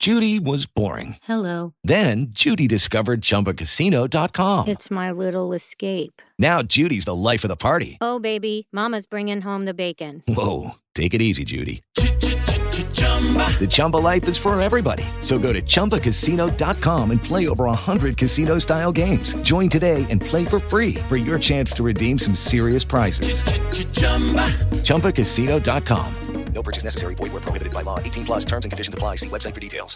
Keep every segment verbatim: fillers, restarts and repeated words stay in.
Judy was boring. Hello. Then Judy discovered Chumba Casino dot com. It's my little escape. Now Judy's the life of the party. Oh, baby, mama's bringing home the bacon. Whoa, take it easy, Judy. The Chumba life is for everybody. So go to Chumba Casino dot com and play over one hundred casino-style games. Join today and play for free for your chance to redeem some serious prizes. Chumba Casino dot com. No purchase necessary. Void where prohibited by law. eighteen plus terms and conditions apply. See website for details.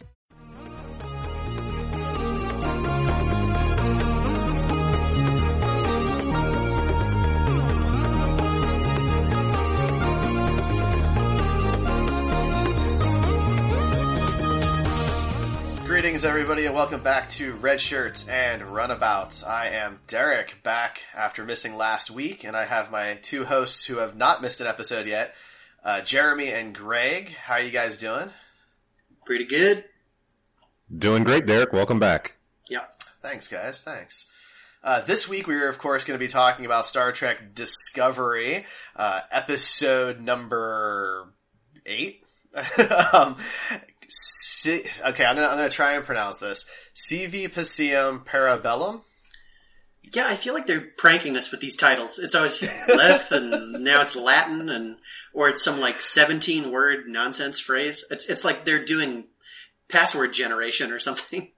Greetings, everybody, and welcome back to Red Shirts and Runabouts. I am Derek, back after missing last week, and I have my two hosts who have not missed an episode yet, uh, Jeremy and Greg. How are you guys doing? Pretty good. Doing great, Derek. Welcome back. Yep. Thanks, guys. Thanks. Uh, this week, we are, of course, going to be talking about Star Trek Discovery, uh, episode number eight. um, C- okay, I'm gonna I'm gonna try and pronounce this. Sivi Passeum Parabellum. Yeah, I feel like they're pranking us with these titles. It's always Leth, and now it's Latin, and or it's some like seventeen word nonsense phrase. It's it's like they're doing password generation or something.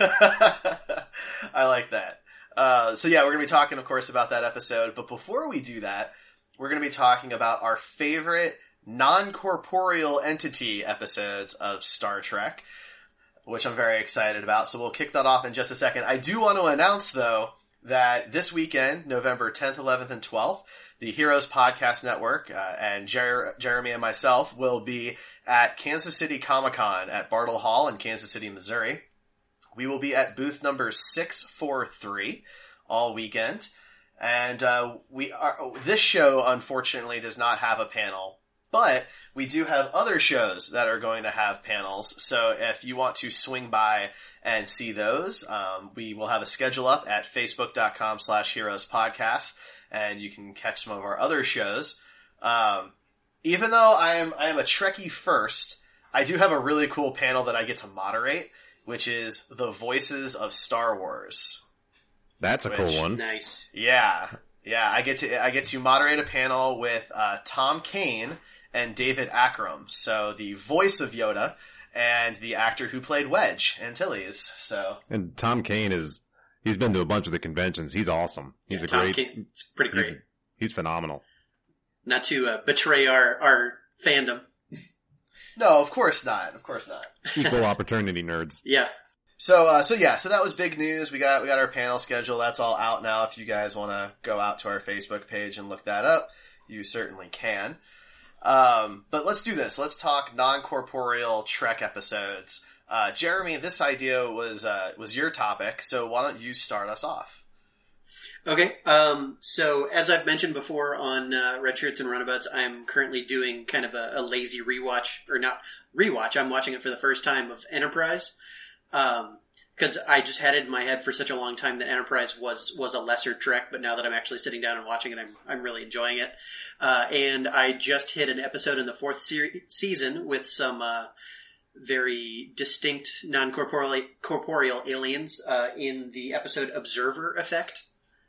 I like that. Uh, so yeah, we're gonna be talking, of course, about that episode. But before we do that, we're gonna be talking about our favorite non-corporeal entity episodes of Star Trek, which I'm very excited about. So we'll kick that off in just a second. I do want to announce, though, that this weekend, November tenth, eleventh, and twelfth, the Heroes Podcast Network uh, and Jer- Jeremy and myself will be at Kansas City Comic-Con at Bartle Hall in Kansas City, Missouri. We will be at booth number six forty-three all weekend. And uh, we are. This show, unfortunately, does not have a panel. But we do have other shows that are going to have panels, so if you want to swing by and see those, um, we will have a schedule up at facebook.com slash heroes podcast, and you can catch some of our other shows. Um, even though I am I am a Trekkie first, I do have a really cool panel that I get to moderate, which is the Voices of Star Wars. That's a which, cool one. Nice. Yeah, yeah. I get to I get to moderate a panel with uh, Tom Kane and David Akram, so the voice of Yoda and the actor who played Wedge Antilles. So, and Tom Kane is he's been to a bunch of the conventions. He's awesome. He's yeah, a Tom great. Kane, it's pretty great. He's, he's phenomenal. Not to uh, betray our our fandom. No, of course not. Of course not. Equal opportunity nerds. Yeah. So, uh, so yeah, so that was big news. We got we got our panel schedule. That's all out now. If you guys want to go out to our Facebook page and look that up, you certainly can. Um, but let's do this. Let's talk non-corporeal Trek episodes. Uh, Jeremy, this idea was uh, was your topic, so why don't you start us off? Okay. Um, so as I've mentioned before on uh, Red Shirts and Runabouts, I'm currently doing kind of a, a lazy rewatch, or not rewatch. I'm watching it for the first time of Enterprise. Um, Because I just had it in my head for such a long time that Enterprise was was a lesser Trek, but now that I'm actually sitting down and watching it, I'm I'm really enjoying it. Uh, and I just hit an episode in the fourth se- season with some uh, very distinct non-corporeal corporeal aliens uh, in the episode Observer Effect.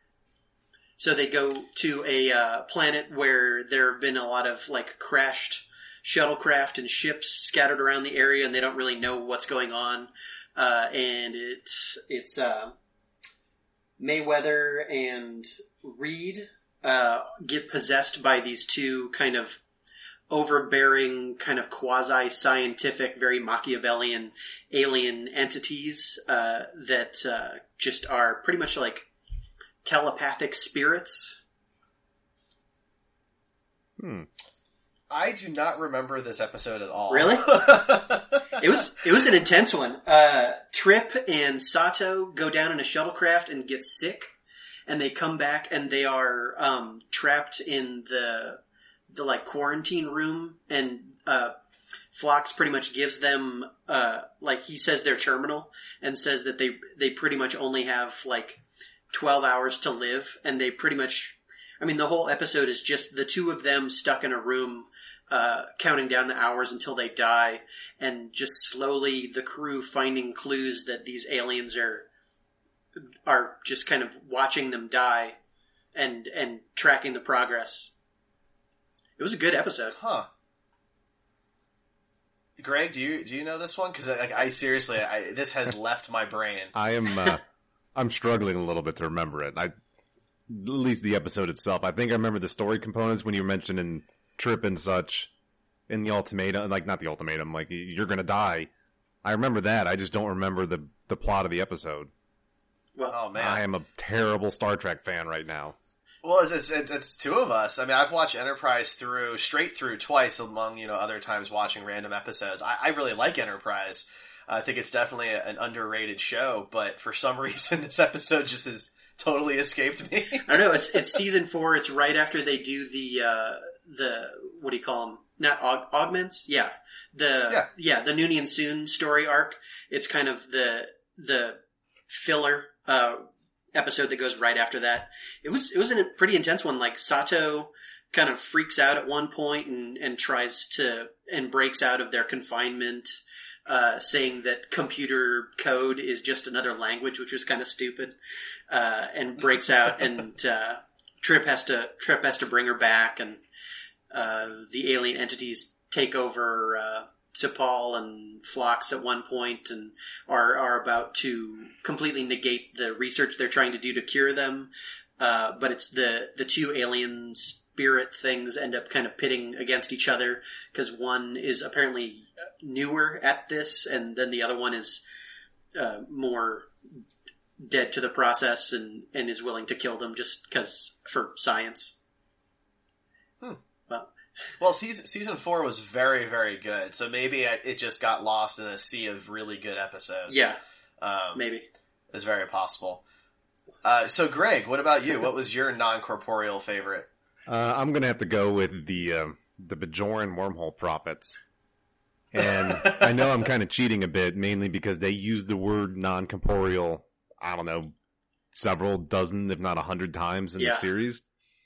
So they go to a uh, planet where there have been a lot of like crashed shuttlecraft and ships scattered around the area, and they don't really know what's going on. Uh, and it's it's uh, Mayweather and Reed uh, get possessed by these two kind of overbearing, kind of quasi-scientific, very Machiavellian alien entities uh, that uh, just are pretty much like telepathic spirits. Hmm. I do not remember this episode at all. Really? It was it was an intense one. Uh, Trip and Sato go down in a shuttlecraft and get sick, and they come back and they are um, trapped in the the like quarantine room. And uh, Phlox pretty much gives them uh, like he says they're terminal and says that they they pretty much only have like twelve hours to live, and they pretty much I mean, the whole episode is just the two of them stuck in a room, uh, counting down the hours until they die, and just slowly the crew finding clues that these aliens are are just kind of watching them die and and tracking the progress. It was a good episode. Huh. Greg, do you do you know this one? Because like, I seriously, I, this has left my brain. I am, uh, I'm struggling a little bit to remember it. I, at least the episode itself. I think I remember the story components when you were mentioning Trip and such in the ultimatum, like not the ultimatum, like you're gonna die. I remember that. I just don't remember the the plot of the episode. Well, Oh man, I am a terrible Star Trek fan right now. Well, it's, it's it's two of us. I mean, I've watched Enterprise through straight through twice, among you know other times watching random episodes. I, I really like Enterprise. I think it's definitely a, an underrated show, but for some reason, this episode just has totally escaped me. I don't know. It's it's season four. It's right after they do the uh, the what do you call them? Not aug- augments. Yeah, the Yeah. yeah the Noonien Soon story arc. It's kind of the the filler uh, episode that goes right after that. It was it was a pretty intense one. Like Sato kind of freaks out at one point and and tries to and breaks out of their confinement, uh, saying that computer code is just another language, which was kind of stupid, uh, and breaks out and uh, Trip has to Trip has to bring her back, and uh, the alien entities take over uh, T'Pol and Phlox at one point and are are about to completely negate the research they're trying to do to cure them. Uh, but it's the the two alien spirit things end up kind of pitting against each other because one is apparently newer at this, and then the other one is uh, more dead to the process and, and is willing to kill them just because for science. Hmm. Well, Well, season season four was very very good, so maybe I, it just got lost in a sea of really good episodes. yeah, um, maybe. it's very possible. Uh, so, Greg, what about you? What was your non-corporeal favorite? Uh, I'm gonna have to go with the uh, the Bajoran wormhole prophets, and I know I'm kind of cheating a bit, mainly because they use the word non-corporeal. I don't know, several dozen, if not a hundred times in Yeah. the series.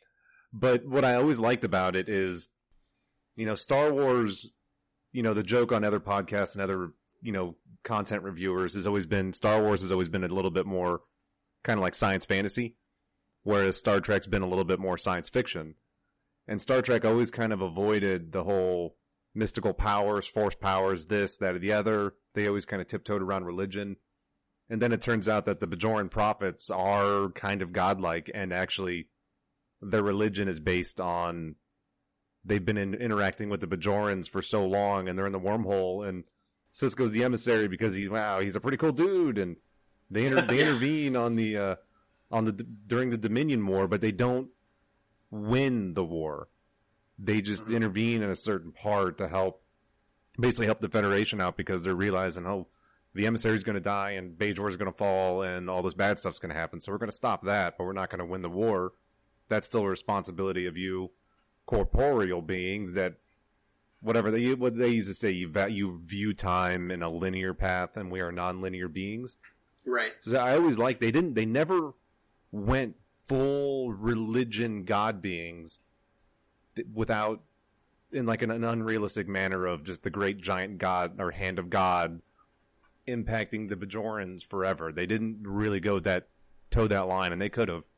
But what I always liked about it is, you know, Star Wars. You know, the joke on other podcasts and other you know content reviewers has always been Star Wars has always been a little bit more kind of like science fantasy, whereas Star Trek's been a little bit more science fiction. And Star Trek always kind of avoided the whole mystical powers, force powers, this, that, or the other. They always kind of tiptoed around religion. And then it turns out that the Bajoran prophets are kind of godlike, and actually their religion is based on they've been in, interacting with the Bajorans for so long, and they're in the wormhole, and Sisko's the emissary because he's, wow, he's a pretty cool dude, and they inter- they Yeah. intervene on the uh, on the during the Dominion War, but they don't win the war. They just Mhm. intervene in a certain part to help, basically help the Federation out because they're realizing, oh, the emissary's going to die and Bajor's going to fall and all this bad stuff's going to happen. So we're going to stop that, but we're not going to win the war. That's still a responsibility of you corporeal beings that whatever they what they used to say, you, va- you view time in a linear path and we are non-linear beings. Right. So I always liked they didn't they never went full religion god beings th- without in like an, an unrealistic manner of just the great giant god or hand of God impacting the Bajorans forever. They didn't really go that toe that line, and they could have.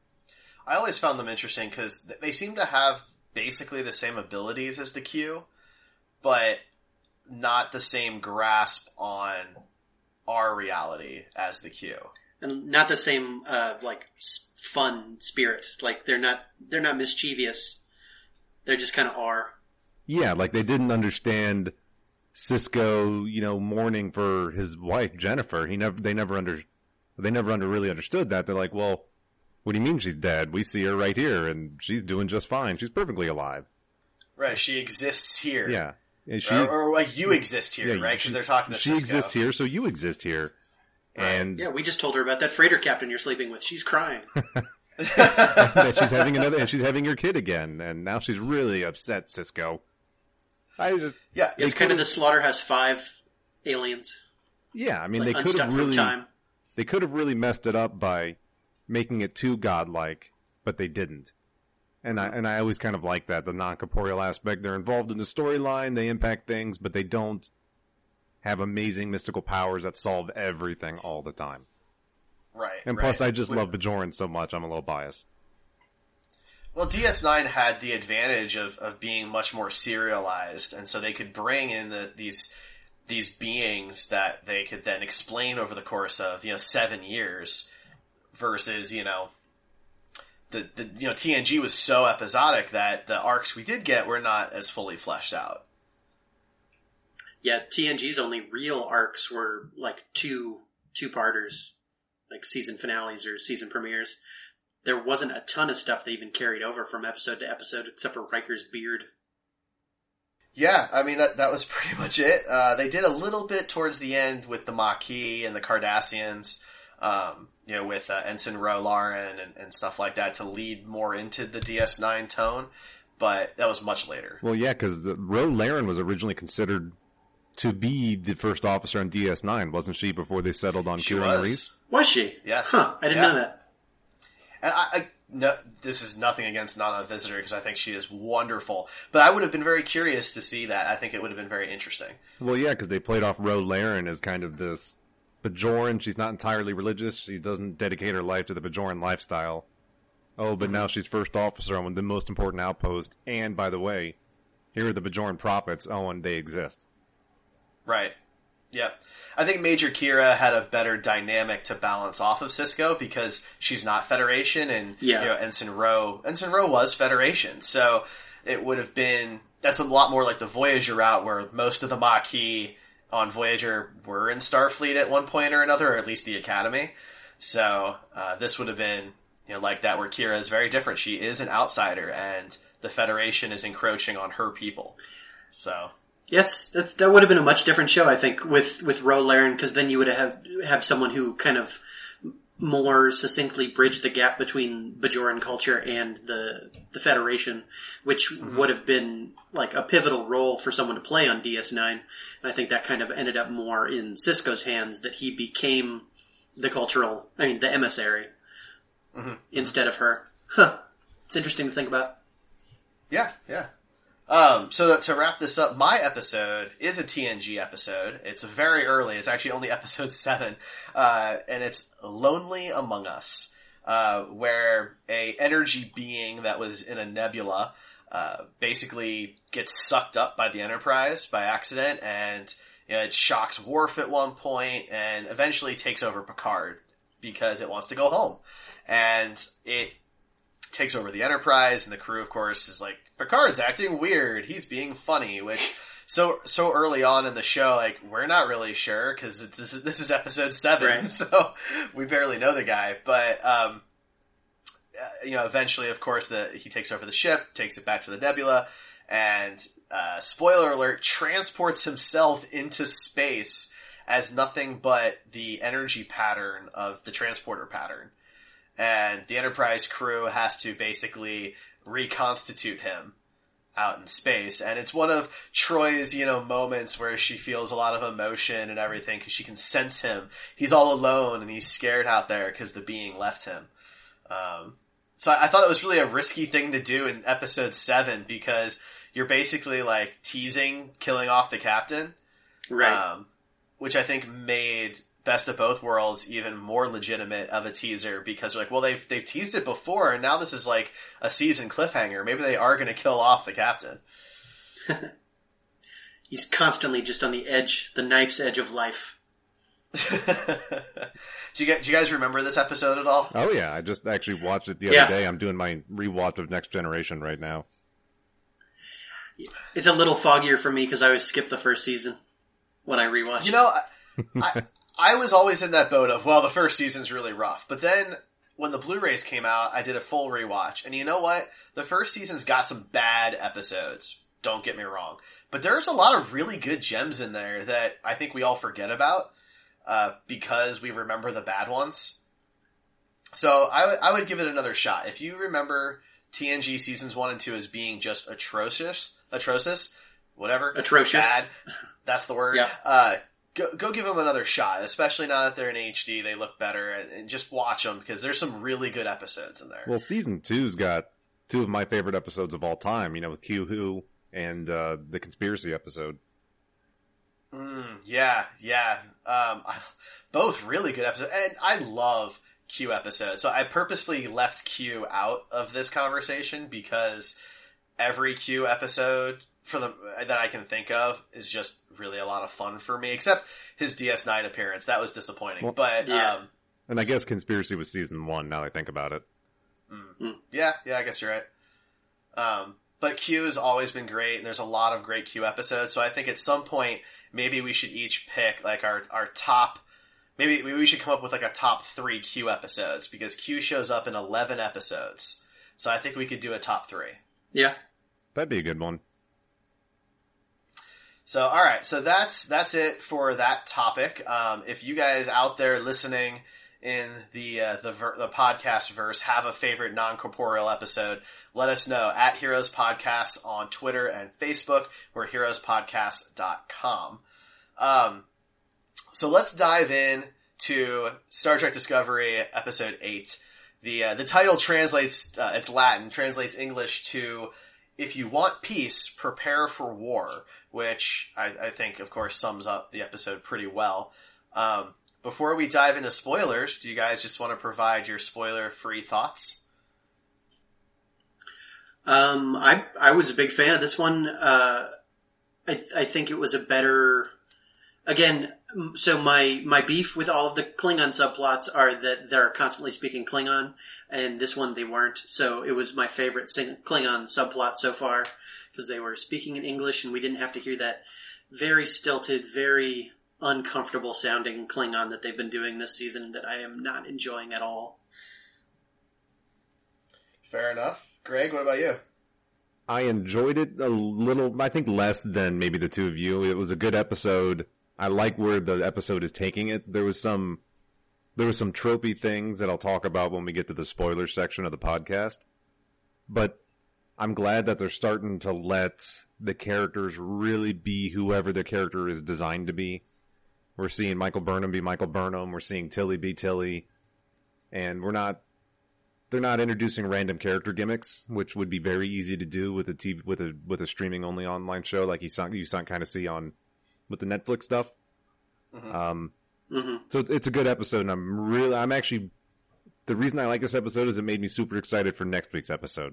I always found them interesting because they seem to have basically the same abilities as the Q, but not the same grasp on our reality as the Q. And not the same, uh, like s- fun spirit. Like they're not, they're not mischievous. They're just kind of are. Yeah, like they didn't understand Sisko, you know, mourning for his wife Jennifer. He never, they never under, they never under really understood that. They're like, well, what do you mean she's dead? We see her right here, and she's doing just fine. She's perfectly alive. Right, she exists here. Yeah, and she, Or, or like you exist here, yeah, right? she- Because they're talking to She Sisko. exists here, so you exist here. And Yeah, we just told her about that freighter captain you're sleeping with. She's crying. that she's having another, and she's having your kid again, and now she's really upset, Sisko. I just, Yeah, It's kind of the Slaughterhouse Five aliens. yeah, I mean, Like they could unstuck have from really, time. they could have really messed it up by making it too godlike, but they didn't. And I and I always kind of like that, the non-corporeal aspect. They're involved in the storyline, they impact things, but they don't have amazing mystical powers that solve everything all the time. Right. And right. plus, I just With, love Bajoran so much, I'm a little biased. Well, D S nine had the advantage of, of being much more serialized, and so they could bring in the, these these beings that they could then explain over the course of, you know, seven years versus, you know, the, the you know, T N G was so episodic that the arcs we did get were not as fully fleshed out. Yeah, T N G's only real arcs were like two two-parters, like season finales or season premieres. There wasn't a ton of stuff they even carried over from episode to episode, except for Riker's beard. Yeah, I mean, that that was pretty much it. Uh, they did a little bit towards the end with the Maquis and the Cardassians, um, you know, with uh, Ensign Ro Laren and, and stuff like that to lead more into the D S nine tone, but that was much later. Well, yeah, because Ro Laren was originally considered to be the first officer on D S nine, wasn't she, before they settled on She Kira was. Nerys? Was she? Yes. Huh, I didn't Yeah. know that. And I, I no, this is nothing against Nana Visitor because I think she is wonderful. But I would have been very curious to see that. I think it would have been very interesting. Well, yeah, because they played off Ro Laren as kind of this Bajoran. She's not entirely religious. She doesn't dedicate her life to the Bajoran lifestyle. Oh, but mm-hmm. now she's first officer on the most important outpost. And, by the way, here are the Bajoran prophets. Oh, and they exist. Right. Yep. I think Major Kira had a better dynamic to balance off of Sisko because she's not Federation, and yeah. you know, Ensign Ro, Ensign Ro was Federation, so it would have been that's a lot more like the Voyager route, where most of the Maquis on Voyager were in Starfleet at one point or another, or at least the Academy. So uh, this would have been you know like that, where Kira is very different. She is an outsider, and the Federation is encroaching on her people. So. Yes, that's, that would have been a much different show, I think, with, with Ro Laren, because then you would have have someone who kind of more succinctly bridged the gap between Bajoran culture and the the Federation, which mm-hmm. would have been like a pivotal role for someone to play on D S nine. And I think that kind of ended up more in Sisko's hands, that he became the cultural, I mean, the emissary mm-hmm. instead of her. Huh. It's interesting to think about. Yeah, yeah. Um, so to, to wrap this up, my episode is a T N G episode. It's very early. It's actually only episode seven. Uh, and it's Lonely Among Us, uh, where a energy being that was in a nebula, uh, basically gets sucked up by the Enterprise by accident, and you know, it shocks Worf at one point and eventually takes over Picard because it wants to go home. And it takes over the Enterprise, and the crew, of course, is like, Picard's acting weird. He's being funny, which so so early on in the show, like we're not really sure because this is, this is episode seven, right. So we barely know the guy. But um, you know, eventually, of course, the he takes over the ship, takes it back to the nebula, and uh, spoiler alert, transports himself into space as nothing but the energy pattern of the transporter pattern, and the Enterprise crew has to basically reconstitute him out in space. And it's one of Troy's, you know, moments where she feels a lot of emotion and everything because she can sense him. He's all alone and he's scared out there because the being left him. Um, so I, I thought it was really a risky thing to do in episode seven because you're basically like teasing killing off the captain. Right. Um, which I think made Best of Both Worlds even more legitimate of a teaser because like, well, they've they've teased it before, and now this is like a season cliffhanger. Maybe they are going to kill off the captain. He's constantly just on the edge, the knife's edge of life. do you get? Do you guys remember this episode at all? Oh yeah, I just actually watched it the other yeah. day. I'm doing my rewatch of Next Generation right now. It's a little foggier for me because I always skip the first season when I rewatch. You know, I, I I was always in that boat of, well, the first season's really rough. But then, when the Blu-rays came out, I did a full rewatch. And you know what? The first season's got some bad episodes. Don't get me wrong. But there's a lot of really good gems in there that I think we all forget about uh, because we remember the bad ones. So I, w- I would give it another shot. If you remember T N G seasons one and two as being just atrocious, atrocious, whatever. Atrocious. Bad, that's the word. Yeah. Uh, Go, go give them another shot, especially now that they're in H D. They look better, and, and just watch them because there's some really good episodes in there. Well, season two's got two of my favorite episodes of all time. You know, with Q Who and uh, the conspiracy episode. Mm, yeah, yeah. Um, I, both really good episodes, and I love Q episodes. So I purposefully left Q out of this conversation because every Q episode for the that I can think of is just really a lot of fun for me. Except his D S nine appearance, that was disappointing. Well, but yeah. um, and I guess conspiracy was season one. Now that I think about it. Mm. Yeah, yeah, I guess you're right. Um, but Q has always been great, and there's a lot of great Q episodes. So I think at some point, maybe we should each pick like our, our top. Maybe, maybe we should come up with like a top three Q episodes because Q shows up in eleven episodes. So I think we could do a top three. Yeah, that'd be a good one. So all right, so that's that's it for that topic. Um, if you guys out there listening in the uh, the ver- the podcast verse have a favorite non-corporeal episode, let us know at Heroes Podcasts on Twitter and Facebook. We're heroes podcast dot com. Um, so let's dive in to Star Trek Discovery episode eight. The uh, the title translates uh, it's Latin, translates English to "If you want peace, prepare for war," which I, I think, of course, sums up the episode pretty well. Um, Before we dive into spoilers, do you guys just want to provide your spoiler-free thoughts? Um, I I was a big fan of this one. Uh, I I think it was a better. Again, so my my beef with all of the Klingon subplots are that they're constantly speaking Klingon, and this one they weren't. So it was my favorite Klingon subplot so far because they were speaking in English, and we didn't have to hear that very stilted, very uncomfortable sounding Klingon that they've been doing this season that I am not enjoying at all. Fair enough. Greg, what about you? I enjoyed it a little, I think less than maybe the two of you. It was a good episode. I like where the episode is taking it. There was some, there was some tropey things that I'll talk about when we get to the spoiler section of the podcast. But I'm glad that they're starting to let the characters really be whoever the character is designed to be. We're seeing Michael Burnham be Michael Burnham. We're seeing Tilly be Tilly. And we're not, they're not introducing random character gimmicks, which would be very easy to do with a T V, with a, with a streaming only online show like you saw, you saw kind of see on, with the Netflix stuff. Mm-hmm. Um, mm-hmm. So it's a good episode, and I'm really, I'm actually, the reason I like this episode is it made me super excited for next week's episode.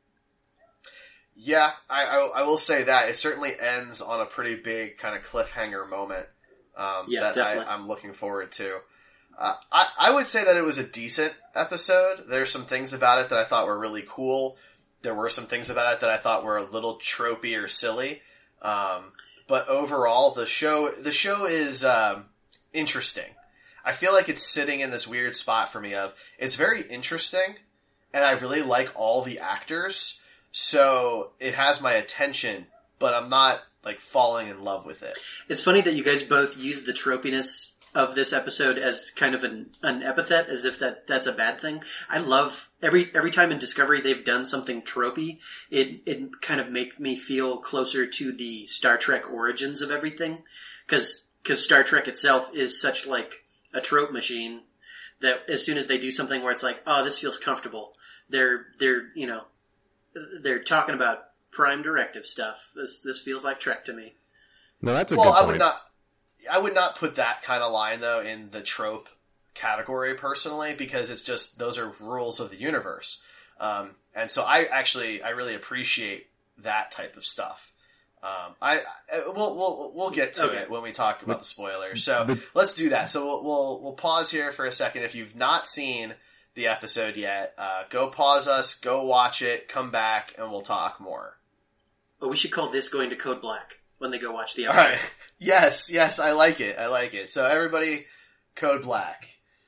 Yeah, I, I, I will say that. It certainly ends on a pretty big kind of cliffhanger moment. Um, yeah, that definitely. I, I'm looking forward to. Uh, I, I would say that it was a decent episode. There's some things about it that I thought were really cool. There were some things about it that I thought were a little tropey or silly. Um, but overall, the show the show is um, interesting. I feel like it's sitting in this weird spot for me of, it's very interesting, and I really like all the actors, so it has my attention, but I'm not like falling in love with it. It's funny that you guys both use the tropiness of this episode as kind of an, an epithet, as if that, that's a bad thing. I love every every time in Discovery they've done something tropey, it it kind of make me feel closer to the Star Trek origins of everything, because because Star Trek itself is such like a trope machine that as soon as they do something where it's like, oh, this feels comfortable, they're they're you know they're talking about Prime Directive stuff. This this feels like Trek to me. No, that's a well, good point. I would not. I would not put that kind of line though in the trope category personally, because it's just those are rules of the universe, um, and so I actually I really appreciate that type of stuff. Um, I, I we'll we'll we'll get to okay. it when we talk about but, the spoilers. So but, let's do that. So we'll, we'll we'll pause here for a second. If you've not seen the episode yet, uh, go pause us, go watch it, come back, and we'll talk more. Well, we should call this going to Code Black when they go watch the All episode. right. Yes, yes, I like it. I like it. So everybody, Code Black.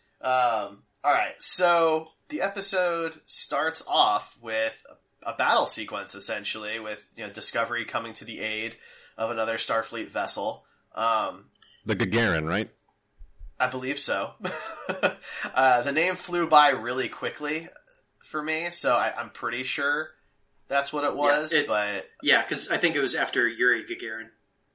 Um, all right. So the episode starts off with a, a battle sequence, essentially, with you know Discovery coming to the aid of another Starfleet vessel. Um, the Gagarin, right? I believe so. uh, the name flew by really quickly for me, so I, I'm pretty sure that's what it was. Yeah, it, but yeah, because I think it was after Yuri Gagarin.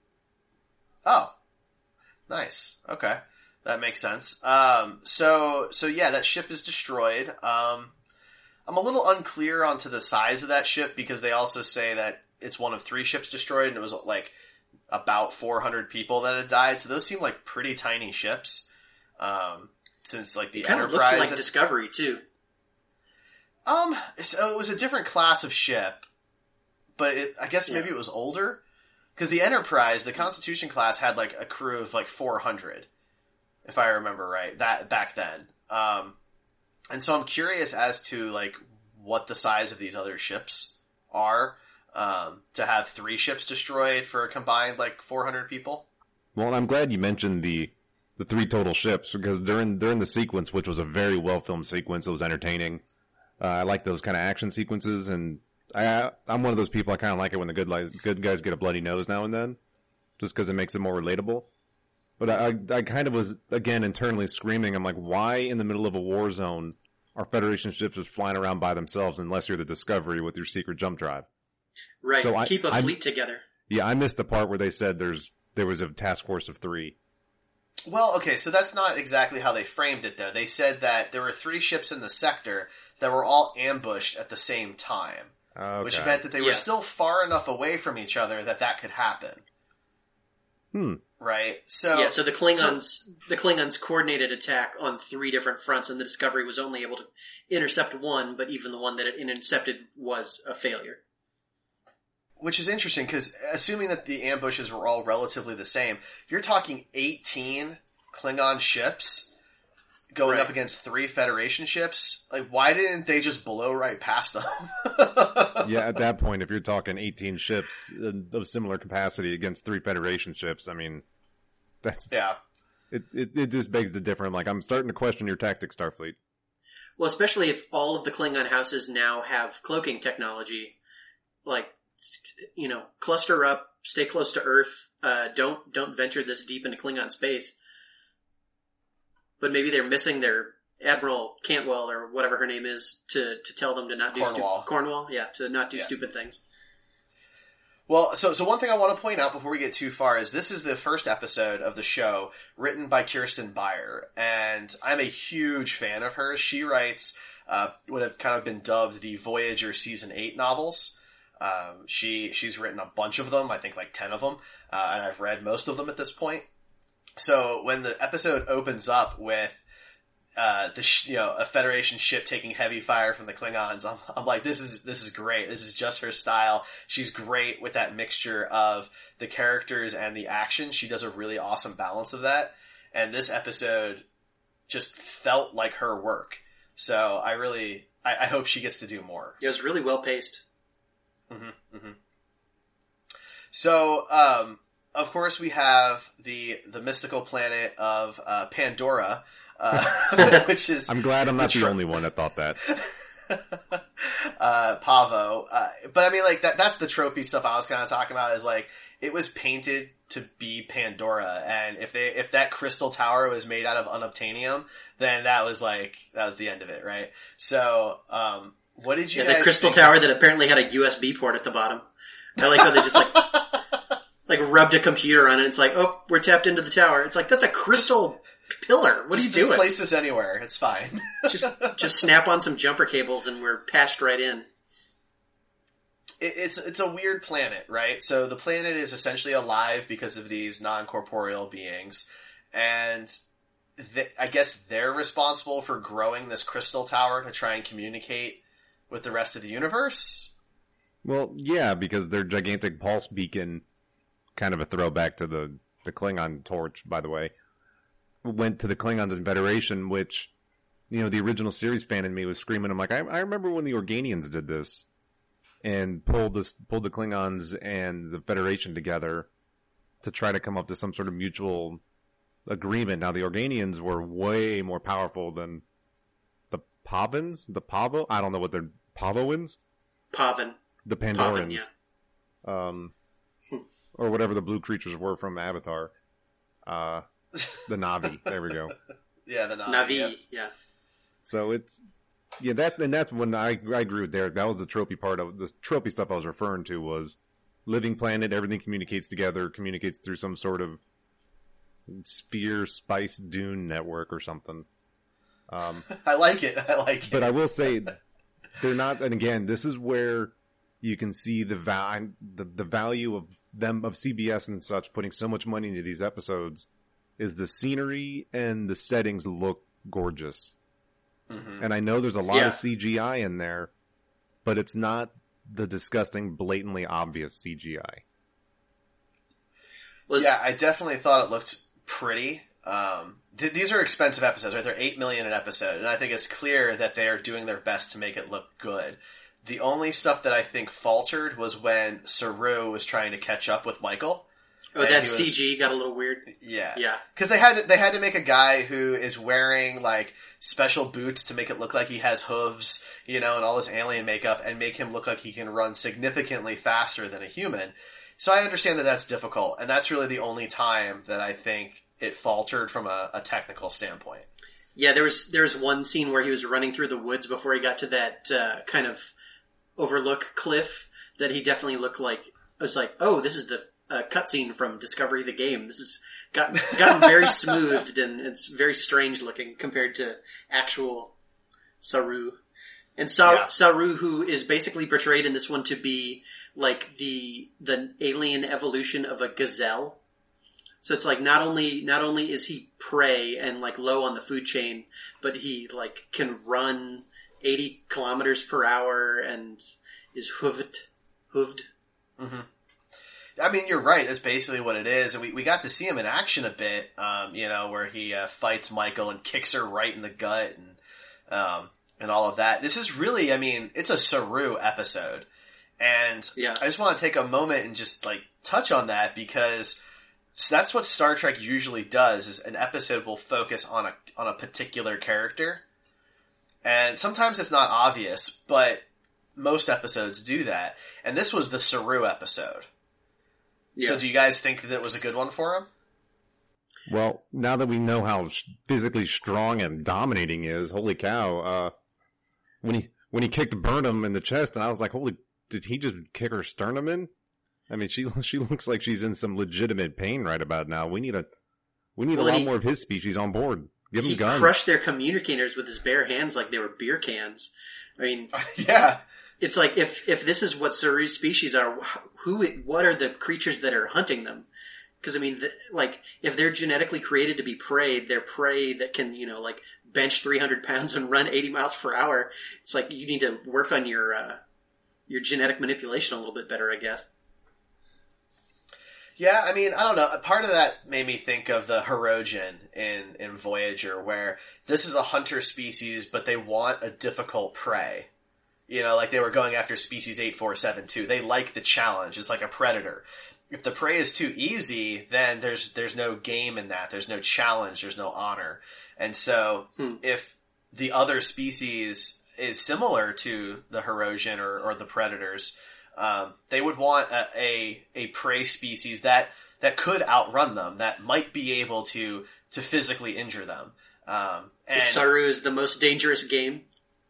Oh, nice. Okay, that makes sense. Um, so, so yeah, that ship is destroyed. Um, I'm a little unclear onto the size of that ship because they also say that it's one of three ships destroyed and it was like about four hundred people that had died. So those seem like pretty tiny ships. Um, since like the it kind Enterprise, of looked like Discovery too. Um, so it was a different class of ship, but it, I guess maybe yeah. it was older because the Enterprise, the Constitution class, had like a crew of like four hundred, if I remember right. That back then, um, and so I'm curious as to like what the size of these other ships are. Um, to have three ships destroyed for a combined like four hundred people. Well, I'm glad you mentioned the the three total ships because during during the sequence, which was a very well filmed sequence, it was entertaining. Uh, I like those kind of action sequences, and I I'm one of those people. I kind of like it when the good guys good guys get a bloody nose now and then, just because it makes it more relatable. But I I kind of was again internally screaming. I'm like, why in the middle of a war zone are Federation ships just flying around by themselves unless you're the Discovery with your secret jump drive? Right, so I, keep a I, fleet together. Yeah, I missed the part where they said there's there was a task force of three. Well, okay, so that's not exactly how they framed it, though. They said that there were three ships in the sector that were all ambushed at the same time, Okay. which meant that they Yeah. were still far enough away from each other that that could happen. Hmm. Right? So Yeah, so the Klingons the Klingons coordinated attack on three different fronts, and the Discovery was only able to intercept one, but even the one that it intercepted was a failure. Which is interesting, because assuming that the ambushes were all relatively the same, you're talking eighteen Klingon ships going Right. up against three Federation ships. Like, why didn't they just blow right past them? Yeah, at that point, if you're talking eighteen ships of similar capacity against three Federation ships, I mean, that's Yeah. it. It, it just begs the difference. Like, I'm starting to question your tactics, Starfleet. Well, especially if all of the Klingon houses now have cloaking technology, like, you know, cluster up, stay close to Earth, uh, don't don't venture this deep into Klingon space. But maybe they're missing their Admiral Cantwell or whatever her name is to, to tell them to not do Cornwall. stu- Cornwall, yeah, to not do Yeah. stupid things. Well, so so one thing I want to point out before we get too far is this is the first episode of the show written by Kirsten Beyer, and I'm a huge fan of hers. She writes uh, what have kind of been dubbed the Voyager Season eight novels. Um, she she's written a bunch of them, I think like ten of them, uh, and I've read most of them at this point. So when the episode opens up with uh, the sh- you know a Federation ship taking heavy fire from the Klingons, I'm, I'm like, this is this is great. This is just her style. She's great with that mixture of the characters and the action. She does a really awesome balance of that. And this episode just felt like her work. So I really I, I hope she gets to do more. Yeah, it was really well paced. Mm-hmm, mm-hmm. So, um, of course, we have the the mystical planet of uh, Pandora, uh, which is I'm glad I'm not the tr- only one that thought that. uh, Pavo. Uh, but I mean, like that that's the tropey stuff I was kind of talking about. Is like it was painted to be Pandora, and if they if that crystal tower was made out of unobtainium, then that was like that was the end of it, right? So. Um, What did you Yeah, guys the crystal think tower of- that apparently had a U S B port at the bottom. I like how they just like like rubbed a computer on it. It's like, oh, we're tapped into the tower. It's like, that's a crystal pillar. What are you just, just doing? place this anywhere. It's fine. just just snap on some jumper cables and we're patched right in. It, it's it's a weird planet, right? So the planet is essentially alive because of these non-corporeal beings, and th- I guess they're responsible for growing this crystal tower to try and communicate with the rest of the universe. Well, yeah, because their gigantic pulse beacon, kind of a throwback to the, the Klingon torch, by the way, went to the Klingons in Federation, which, you know, the original series fan in me was screaming. I'm like, I, I remember when the Organians did this and pulled this pulled the Klingons and the Federation together to try to come up to some sort of mutual agreement. Now, the Organians were way more powerful than the Pavans, the Pavo. I don't know what they're Pavoans, Pavin. the Pavin, Pandorans, yeah. um, or whatever the blue creatures were from Avatar. Uh, the Na'vi. There we go. Yeah, the Navi. Navi, yeah. yeah. So it's yeah, that's and that's when I I agree with Derek. That was the tropey part of the tropey stuff I was referring to was living planet. Everything communicates together, communicates through some sort of sphere, spice, dune network or something. Um, I like it. I like it. but I will say, they're not. And again, this is where you can see the val- the, the value of them, of C B S and such, putting so much money into these episodes, is the scenery and the settings look gorgeous. Mm-hmm. And I know there's a lot yeah. of C G I in there, but it's not the disgusting, blatantly obvious C G I. Well, yeah, I definitely thought it looked pretty. Um, th- these are expensive episodes, right? They're eight million dollars an episode, and I think it's clear that they are doing their best to make it look good. The only stuff that I think faltered was when Saru was trying to catch up with Michael. Oh, that was, C G got a little weird. Yeah, yeah, because they had to, they had to make a guy who is wearing like special boots to make it look like he has hooves, you know, and all this alien makeup, and make him look like he can run significantly faster than a human. So I understand that that's difficult, and that's really the only time that I think it faltered from a, a technical standpoint. Yeah, there was there was one scene where he was running through the woods before he got to that uh, kind of overlook cliff that he definitely looked like. I was like, oh, this is the uh, cutscene from Discovery the Game. This has got, gotten very smoothed, and it's very strange looking compared to actual Saru. And Sa- yeah. Saru, who is basically portrayed in this one to be like the the alien evolution of a gazelle. So it's like not only not only is he prey and like low on the food chain, but he like can run eighty kilometers per hour and is hooved. Hooved. Mm-hmm. I mean, you're right. That's basically what it is. And we, we got to see him in action a bit, um, you know, where he uh, fights Michael and kicks her right in the gut and um, and all of that. This is really, I mean, it's a Saru episode. And yeah. I just want to take a moment and just like touch on that, because so that's what Star Trek usually does, is an episode will focus on a on a particular character. And sometimes it's not obvious, but most episodes do that. And this was the Saru episode. Yeah. So do you guys think that it was a good one for him? Well, now that we know how physically strong and dominating he is, holy cow, uh, when he when he kicked Burnham in the chest, and I was like, holy, did he just kick her sternum in? I mean, she she looks like she's in some legitimate pain right about now. We need a we need well, a lot he, more of his species on board. Give him he guns. He crushed their communicators with his bare hands like they were beer cans. I mean, yeah. It's like, if, if this is what Saru's species are, who, what are the creatures that are hunting them? Because, I mean, the, like, if they're genetically created to be prey, they're prey that can, you know, like, bench three hundred pounds and run eighty miles per hour. It's like, you need to work on your, uh, your genetic manipulation a little bit better, I guess. Yeah, I mean, I don't know. Part of that made me think of the Hirogen in, in Voyager, where this is a hunter species, but they want a difficult prey. You know, like they were going after species eight four seven two. They like the challenge. It's like a predator. If the prey is too easy, then there's there's no game in that. There's no challenge. There's no honor. And so hmm. if the other species is similar to the Hirogen or, or the predators, um, they would want a, a, a prey species that, that could outrun them, that might be able to, to physically injure them. Um, and so Saru is the most dangerous game?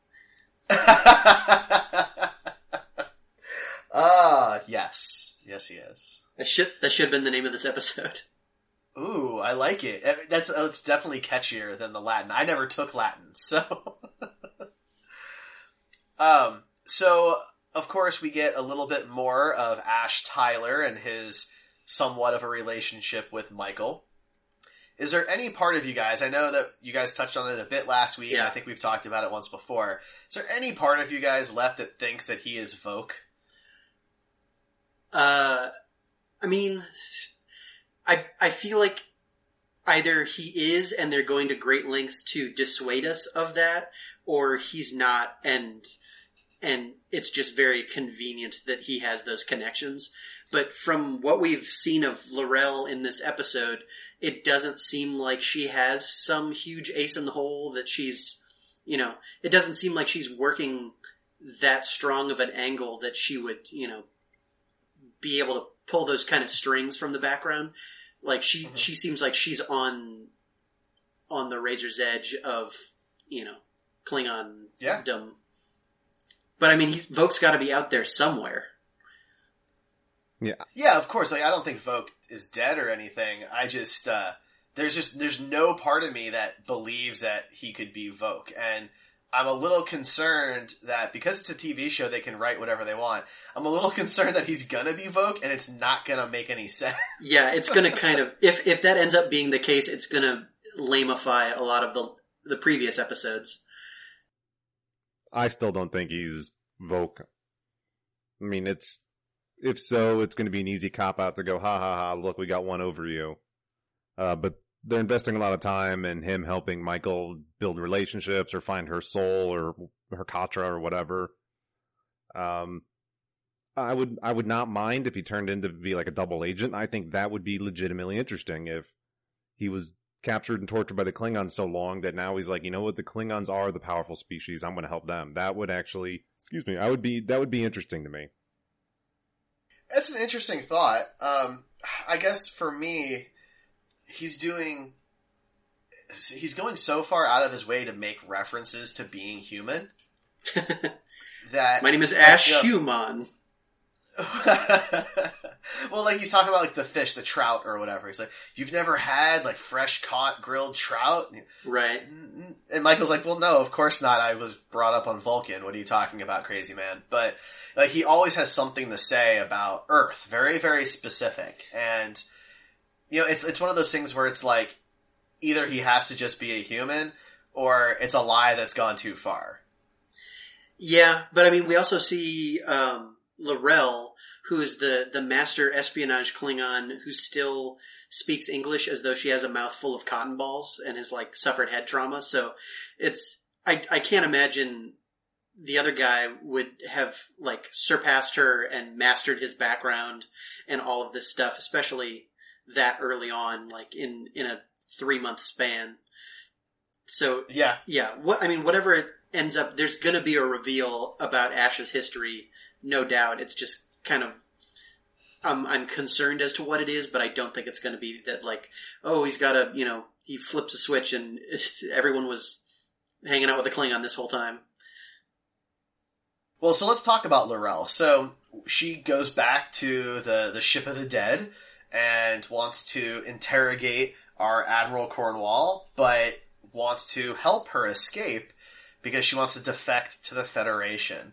Ah, uh, yes. Yes, he is. That should, that should have been the name of this episode. Ooh, I like it. That's, it's definitely catchier than the Latin. I never took Latin, so... um, so, of course, we get a little bit more of Ash Tyler and his somewhat of a relationship with Michael. Is there any part of you guys, I know that you guys touched on it a bit last week, yeah. and I think we've talked about it once before. Is there any part of you guys left that thinks that he is Voq? Uh, I mean, I I feel like either he is and they're going to great lengths to dissuade us of that, or he's not, and and it's just very convenient that he has those connections. But from what we've seen of L'Rell in this episode, it doesn't seem like she has some huge ace in the hole that she's, you know, it doesn't seem like she's working that strong of an angle that she would, you know, be able to pull those kind of strings from the background. Like she, mm-hmm. she seems like she's on, on the razor's edge of, you know, Klingon yeah. dumb. But I mean, he's, Voq's got to be out there somewhere. Yeah, yeah, of course. Like, I don't think Voq is dead or anything. I just uh, there's just there's no part of me that believes that he could be Voq. And I'm a little concerned that because it's a T V show, they can write whatever they want. I'm a little concerned that he's gonna be Voq, and it's not gonna make any sense. Yeah, it's gonna kind of if if that ends up being the case, it's gonna lamify a lot of the the previous episodes. I still don't think he's Voq. I mean, it's if so, it's going to be an easy cop out to go, ha ha ha! Look, we got one over you. Uh, but they're investing a lot of time in him helping Michael build relationships or find her soul or her Katra or whatever. Um, I would I would not mind if he turned in to be like a double agent. I think that would be legitimately interesting if he was captured and tortured by the Klingons so long that now he's like, you know what, the Klingons are the powerful species. I'm going to help them. That would actually, excuse me, I would be that would be interesting to me. That's an interesting thought. Um, I guess for me, he's doing, he's going so far out of his way to make references to being human that my name is Ash you know, Human. Well, like he's talking about like the fish, the trout or whatever. He's like, you've never had like fresh caught grilled trout? Right. And Michael's like, well, no, of course not. I was brought up on Vulcan. What are you talking about, crazy man? But like he always has something to say about Earth. Very, very specific. And, you know, it's it's one of those things where it's like either he has to just be a human or it's a lie that's gone too far. Yeah, but I mean, we also see um, L'Rell, who is the, the master espionage Klingon who still speaks English as though she has a mouth full of cotton balls and has like suffered head trauma. So it's, I, I can't imagine the other guy would have like surpassed her and mastered his background and all of this stuff, especially that early on, like in, in a three month span. So yeah, yeah, what, I mean, whatever it ends up, there's going to be a reveal about Ash's history. No doubt. It's just kind of, um, I'm concerned as to what it is, but I don't think it's going to be that like, oh, he's got a, you know, he flips a switch and everyone was hanging out with a Klingon this whole time. Well, so let's talk about L'Rell. So she goes back to the, the ship of the dead and wants to interrogate our Admiral Cornwall, but wants to help her escape because she wants to defect to the Federation.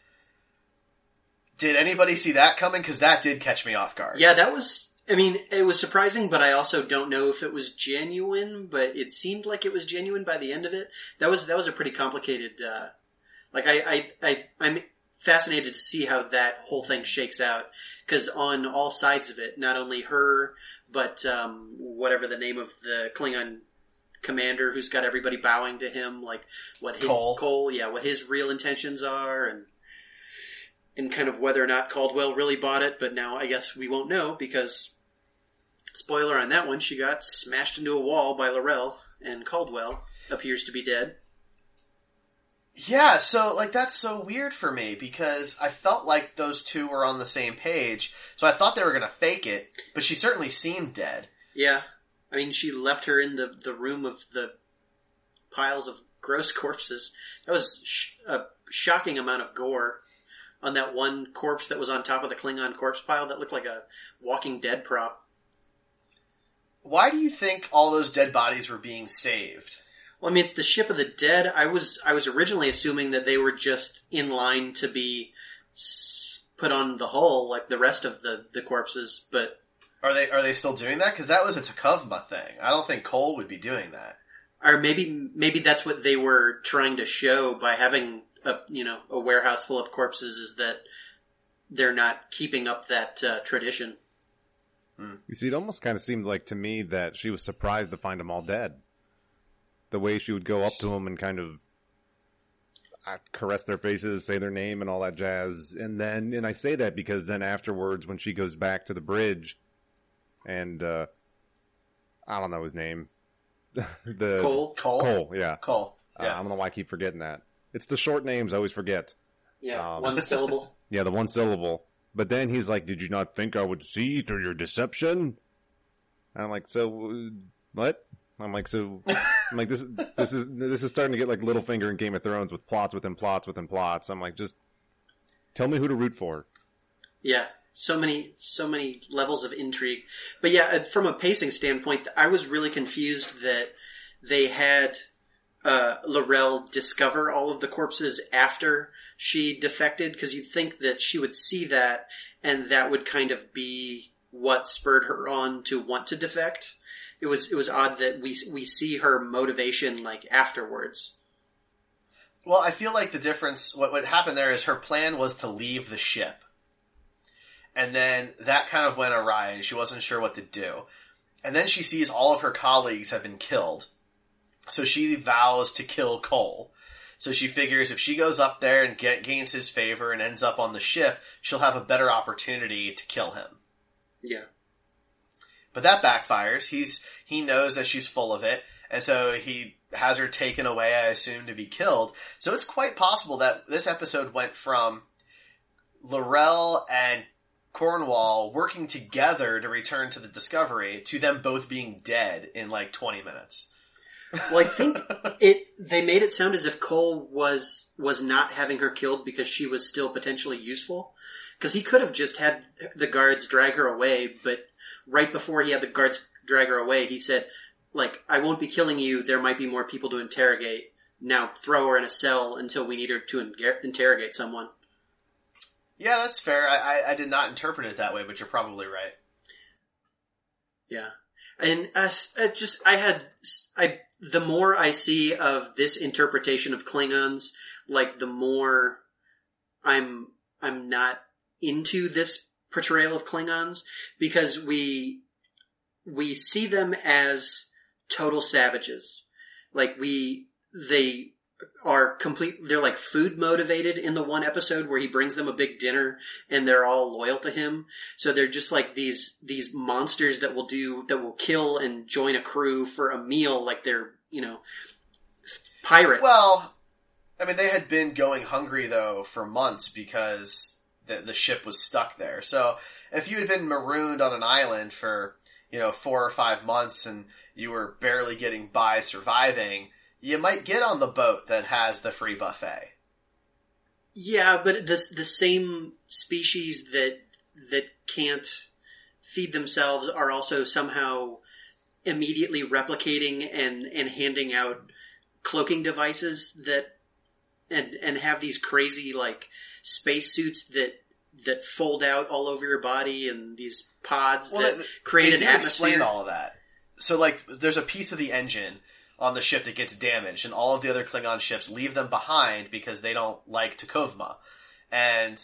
Did anybody see that coming? Because that did catch me off guard. Yeah, that was, I mean, it was surprising, but I also don't know if it was genuine, but it seemed like it was genuine by the end of it. That was, that was a pretty complicated, uh, like I, I, I, I'm fascinated to see how that whole thing shakes out. Because on all sides of it, not only her, but, um, whatever the name of the Klingon commander who's got everybody bowing to him, like what his, Cole. Cole, yeah, what his real intentions are, and and kind of whether or not Caldwell really bought it, but now I guess we won't know because, spoiler on that one, she got smashed into a wall by L'Rell, and Caldwell appears to be dead. Yeah, so, like, that's so weird for me, because I felt like those two were on the same page, so I thought they were going to fake it, but she certainly seemed dead. Yeah. I mean, she left her in the, the room of the piles of gross corpses. That was sh- a shocking amount of gore on that one corpse that was on top of the Klingon corpse pile that looked like a Walking Dead prop. Why do you think all those dead bodies were being saved? Well, I mean, it's the ship of the dead. I was I was originally assuming that they were just in line to be put on the hull like the rest of the, the corpses, but... Are they are they still doing that? Because that was a T'Kuvma thing. I don't think Cole would be doing that. Or maybe maybe that's what they were trying to show by having a you know a warehouse full of corpses, is that they're not keeping up that uh, tradition. Hmm. You see, it almost kind of seemed like to me that she was surprised to find them all dead. The way she would go up to them and kind of uh, caress their faces, say their name and all that jazz. And then, and I say that because then afterwards when she goes back to the bridge and, uh, I don't know his name. the Cole? Cole? Cole, yeah. Cole, yeah. Uh, I don't know why I keep forgetting that. It's the short names I always forget. Yeah, Um, one syllable. Yeah, the one syllable. But then he's like, did you not think I would see through your deception? And I'm like, so, uh, what? I'm like, so, I'm like, this, this is, this is starting to get like Littlefinger in Game of Thrones with plots within plots within plots. I'm like, just tell me who to root for. Yeah, so many, so many levels of intrigue. But yeah, from a pacing standpoint, I was really confused that they had uh, L'Rell discover all of the corpses after she defected? Because you'd think that she would see that, and that would kind of be what spurred her on to want to defect. It was it was odd that we we see her motivation like afterwards. Well, I feel like the difference, what, what happened there is her plan was to leave the ship. And then that kind of went awry, and she wasn't sure what to do. And then she sees all of her colleagues have been killed. So she vows to kill Cole. So she figures if she goes up there and get, gains his favor and ends up on the ship, she'll have a better opportunity to kill him. Yeah. But that backfires. He's he knows that she's full of it, and so he has her taken away, I assume, to be killed. So it's quite possible that this episode went from L'Rell and Cornwall working together to return to the Discovery to them both being dead in like twenty minutes. Well, I think it. They made it sound as if Cole was was not having her killed because she was still potentially useful. Because he could have just had the guards drag her away, but right before he had the guards drag her away, he said, like, I won't be killing you, there might be more people to interrogate. Now throw her in a cell until we need her to in- interrogate someone. Yeah, that's fair. I, I, I did not interpret it that way, but you're probably right. Yeah. And uh, I just, I had, I the more I see of this interpretation of Klingons, like, the more I'm, I'm not into this portrayal of Klingons, because we we see them as total savages. Like, we they are complete they're like food motivated in the one episode where he brings them a big dinner and they're all loyal to him. So they're just like these these monsters that will do that will kill and join a crew for a meal, like they're, you know, pirates. Well, I mean, they had been going hungry though for months because The, the ship was stuck there. So if you had been marooned on an island for, you know, four or five months and you were barely getting by surviving, you might get on the boat that has the free buffet. Yeah, but the the same species that that can't feed themselves are also somehow immediately replicating and, and handing out cloaking devices that and and have these crazy like spacesuits that that fold out all over your body, and these pods well, that they, create they an do atmosphere. Explain all of that. So, like, there's a piece of the engine on the ship that gets damaged, and all of the other Klingon ships leave them behind because they don't like T'Kuvma. And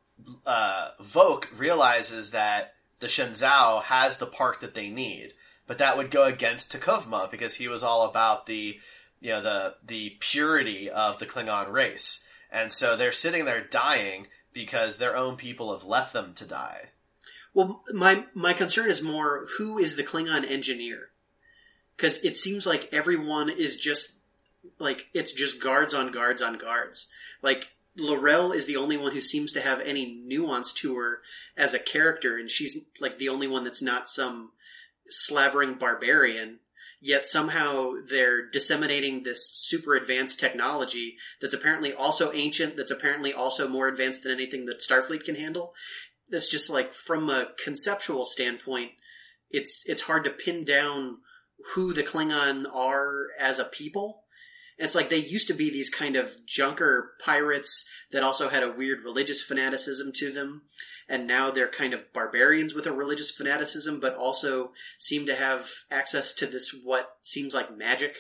uh, Voq realizes that the Shenzhou has the part that they need, but that would go against T'Kuvma because he was all about the, you know, the the purity of the Klingon race. And so they're sitting there dying because their own people have left them to die. Well, my my concern is more, who is the Klingon engineer? Because it seems like everyone is just, like, it's just guards on guards on guards. Like, L'Rell is the only one who seems to have any nuance to her as a character, and she's, like, the only one that's not some slavering barbarian. Yet somehow they're disseminating this super advanced technology that's apparently also ancient, that's apparently also more advanced than anything that Starfleet can handle. It's just like, from a conceptual standpoint, it's it's hard to pin down who the Klingon are as a people. And it's like they used to be these kind of junker pirates that also had a weird religious fanaticism to them. And now they're kind of barbarians with a religious fanaticism, but also seem to have access to this, what seems like magic.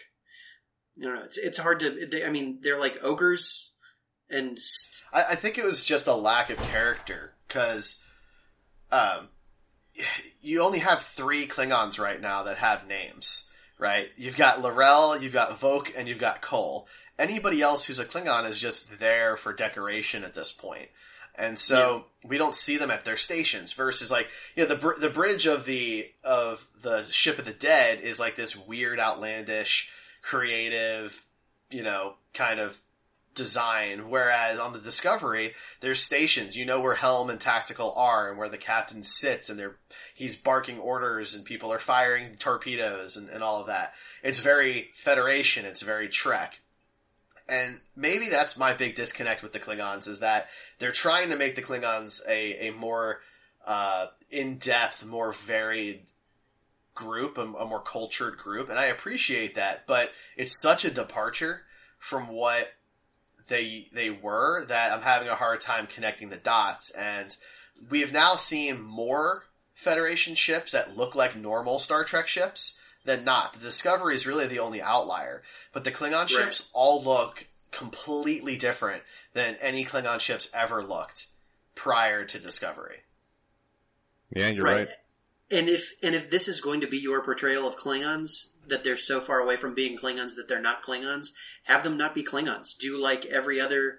I don't know. It's it's hard to, they, I mean, they're like ogres. And I, I think it was just a lack of character, because um, you only have three Klingons right now that have names, right? You've got L'Rell, you've got Voq, and you've got Cole. Anybody else who's a Klingon is just there for decoration at this point. And so yeah. we don't see them at their stations. Versus, like, you know, the br- the bridge of the of the Ship of the Dead is like this weird, outlandish, creative, you know, kind of design. Whereas on the Discovery, there's stations. You know where Helm and Tactical are, and where the captain sits, and they're he's barking orders, and people are firing torpedoes, and, and all of that. It's very Federation. It's very Trek. And maybe that's my big disconnect with the Klingons, is that they're trying to make the Klingons a, a more uh, in-depth, more varied group, a, a more cultured group, and I appreciate that. But it's such a departure from what they they were that I'm having a hard time connecting the dots. And we have now seen more Federation ships that look like normal Star Trek ships than not. The Discovery is really the only outlier, but the Klingon ships right. all look completely different than any Klingon ships ever looked prior to Discovery. Yeah, you're right. right. And if and if this is going to be your portrayal of Klingons, that they're so far away from being Klingons that they're not Klingons, have them not be Klingons. Do like every other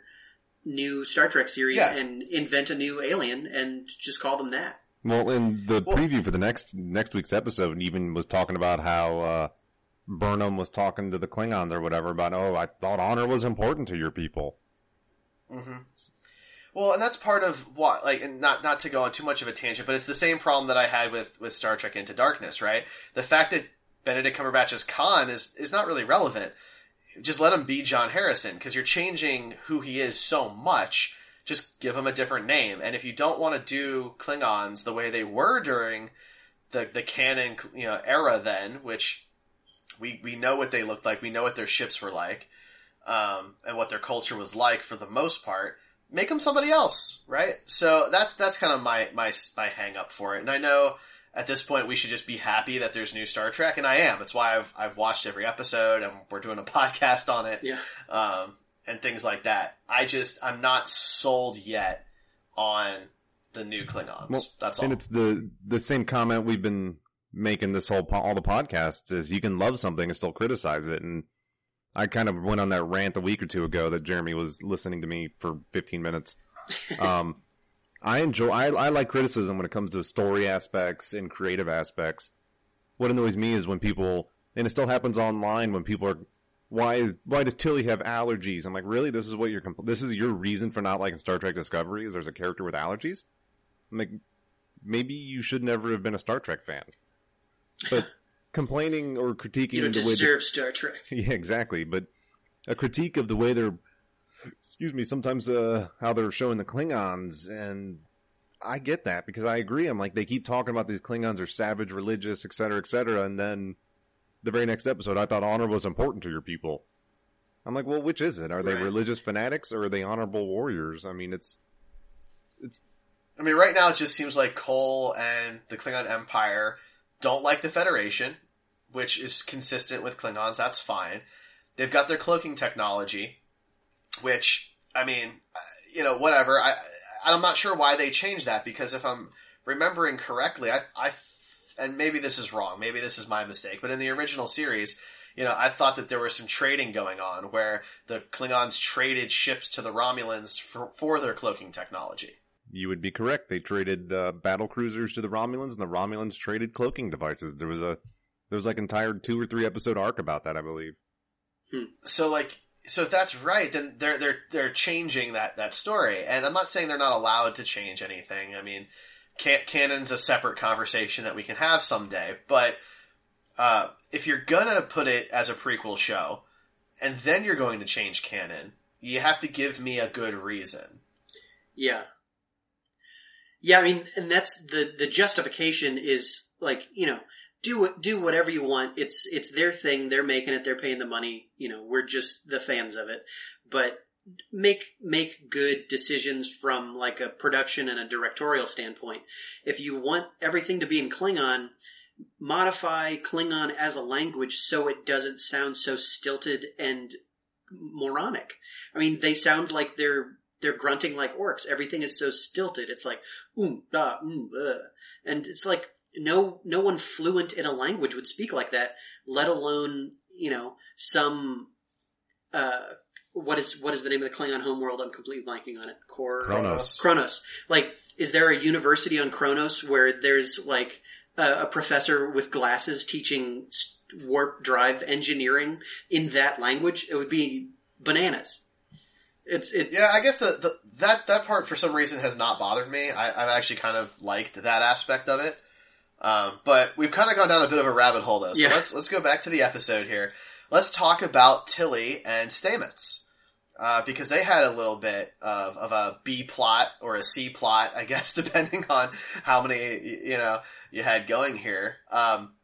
new Star Trek series yeah. and invent a new alien and just call them that. Well, in the well, preview for the next next week's episode, even was talking about how uh, Burnham was talking to the Klingons or whatever about, oh, I thought honor was important to your people. Mm-hmm. Well, and that's part of what, like, and not not to go on too much of a tangent, but it's the same problem that I had with, with Star Trek Into Darkness, right? The fact that Benedict Cumberbatch as Khan is is not really relevant. Just let him be John Harrison, because you're changing who he is so much. Just give him a different name. And if you don't want to do Klingons the way they were during the the canon, you know, era then, which we we know what they looked like, we know what their ships were like, um, and what their culture was like for the most part, make them somebody else, right? So that's that's kind of my my my hang up for it. And I know at this point we should just be happy that there's new Star Trek, and I am. It's why I've I've watched every episode, and we're doing a podcast on it. Yeah. Um, and things like that. I just, I'm not sold yet on the new Klingons. Well, that's all. And it's the, the same comment we've been making this whole, all the podcasts is you can love something and still criticize it. And I kind of went on that rant a week or two ago that Jeremy was listening to me for fifteen minutes. Um, I enjoy, I, I like criticism when it comes to story aspects and creative aspects. What annoys me is when people, and it still happens online, when people are, Why why does Tilly have allergies? I'm like, really? This is what you're compl- this is your reason for not liking Star Trek Discovery? Is there's a character with allergies? I'm like, maybe you should never have been a Star Trek fan. But complaining or critiquing you don't the way deserve that, Star Trek. Yeah, exactly. But a critique of the way they're, excuse me, sometimes uh, how they're showing the Klingons, and I get that because I agree. I'm like, they keep talking about these Klingons are savage, religious, et cetera, et cetera, and then the very next episode, I thought honor was important to your people. I'm like, well, which is it? Are they right. religious fanatics or are they honorable warriors? I mean, it's, it's. I mean, right now it just seems like Cole and the Klingon Empire don't like the Federation, which is consistent with Klingons. That's fine. They've got their cloaking technology, which, I mean, you know, whatever. I, I'm not sure why they changed that, because if I'm remembering correctly, I, I. And maybe this is wrong, maybe this is my mistake, but in the original series, you know, I thought that there was some trading going on where the Klingons traded ships to the Romulans for, for their cloaking technology. You would be correct. They traded uh, battle cruisers to the Romulans, and the Romulans traded cloaking devices. There was a there was like an entire two or three episode arc about that, I believe. Hmm. So like, so if that's right, then they're they're they're changing that that story, and I'm not saying they're not allowed to change anything. I mean, Can- canon's a separate conversation that we can have someday, but uh, if you're gonna put it as a prequel show, and then you're going to change canon, you have to give me a good reason. Yeah. Yeah, I mean, and that's the, the justification is, like, you know, do do whatever you want. It's it's their thing, they're making it, they're paying the money, you know, we're just the fans of it. But make make good decisions from like a production and a directorial standpoint. If you want everything to be in Klingon, modify Klingon as a language so it doesn't sound so stilted and moronic. I mean, they sound like they're they're grunting like orcs. Everything is so stilted. It's like um da um uh. And it's like no no one fluent in a language would speak like that, let alone, you know, some uh What is what is the name of the Klingon homeworld? I'm completely blanking on it. Cor- Kronos. Kronos. Like, is there a university on Kronos where there's like a, a professor with glasses teaching warp drive engineering in that language? It would be bananas. It's it. Yeah, I guess the, the that that part for some reason has not bothered me. I, I've actually kind of liked that aspect of it. Um, but we've kind of gone down a bit of a rabbit hole though. So Yeah. let's let's go back to the episode here. Let's talk about Tilly and Stamets. Uh, because they had a little bit of, of a B plot or a C plot, I guess, depending on how many, you know, you had going here. Um,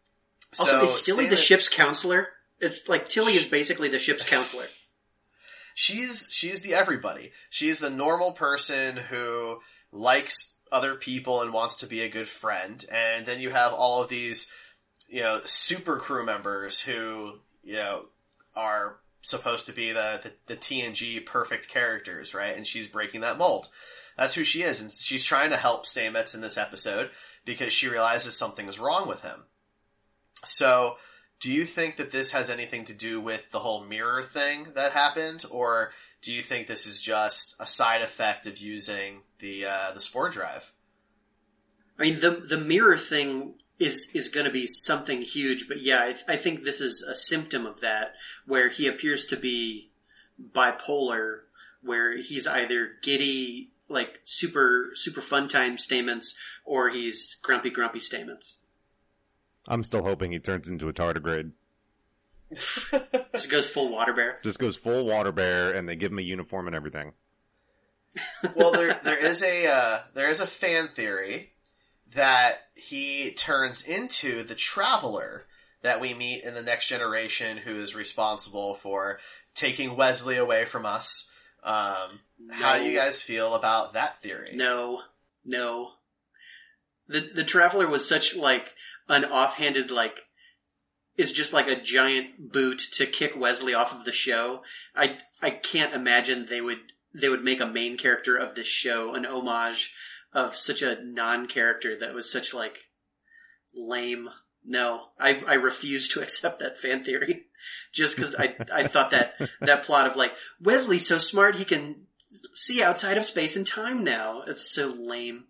Also, So is Tilly the Stamets- ship's counselor? It's like Tilly is basically the ship's counselor. She's she's the everybody. She's the normal person who likes other people and wants to be a good friend. And then you have all of these, you know, super crew members who, you know, are supposed to be the, the, the T N G perfect characters, right? And she's breaking that mold. That's who she is. And she's trying to help Stamets in this episode because she realizes something is wrong with him. So, do you think that this has anything to do with the whole mirror thing that happened, or do you think this is just a side effect of using the uh, the spore drive? I mean, the the mirror thing is is going to be something huge, but yeah, I, th- I think this is a symptom of that, where he appears to be bipolar, where he's either giddy, like super super fun time Stamets, or he's grumpy grumpy Stamets. I'm still hoping he turns into a tardigrade. Just goes full water bear. Just goes full water bear, and they give him a uniform and everything. Well, there there is a uh, there is a fan theory that he turns into the Traveler that we meet in the Next Generation, who is responsible for taking Wesley away from us. Um, No. How do you guys feel about that theory? No, no. The the Traveler was such like an offhanded like is just like a giant boot to kick Wesley off of the show. I I can't imagine they would they would make a main character of this show an homage of such a non-character that was such like lame. No, I I refuse to accept that fan theory just because I I thought that that plot of like Wesley's so smart he can see outside of space and time now. It's so lame.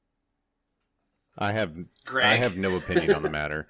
I have Greg? I have no opinion on the matter.